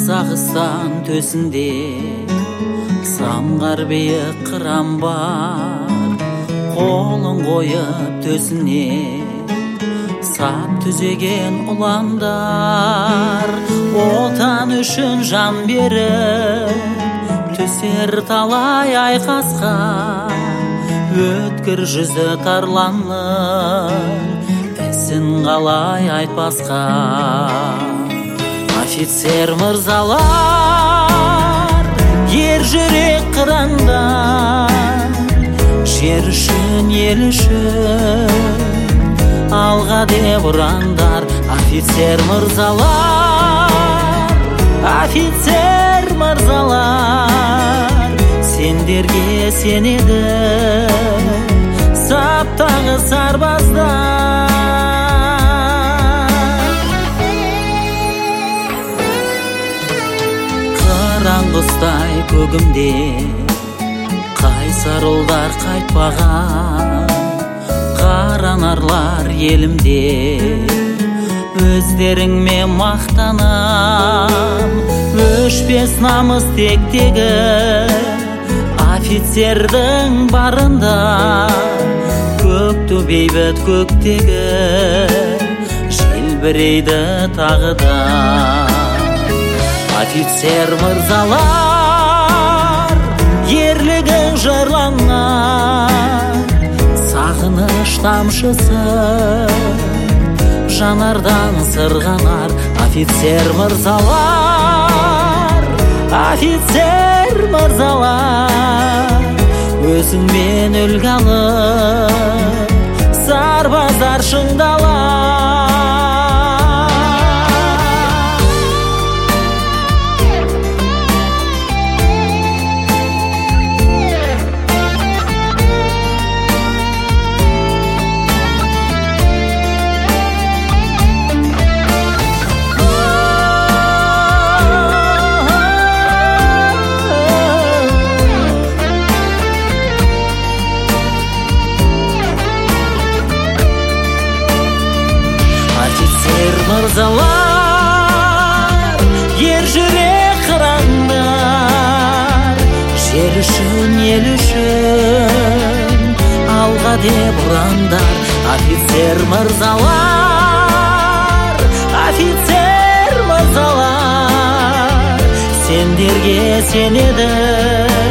Қазақстан төсінде самғар биік қыран бар, қолын қойып төсіне сап түзеген ұландар. Отан үшін жан беріп түсер талай айқасқа, өткір жүзі тарланып ісін қалай айтпасқа. Офицер мырзалар, ер жүрек қырандар, жер үшін ел үшін алға деп ұрандар. Офицер мырзалар, офицер мырзалар, сендерге сенеді саптағы сарбаздар. Қыран-құстай көгімде қайсар ұлдар қайтпаған, қаранарлар елімде өздеріңмен мақтанам. Өшпес намыс тектегі офицердің барында, көкті бейбіт көктегі желбірейді тағы да. Офицер мырзалар, ерлігің жырланған, сағыныш тамшысы жанардан сырғанар. Офицер мырзалар, офицер мырзалар, өзіңмен үлгі алып сарбаздар шыңдалар. Мырзалар, ер жүрек қырандар, жер үшін ел үшін алға деп ұрандар. Офицер мырзалар, офицер мырзалар, сендерге сенеді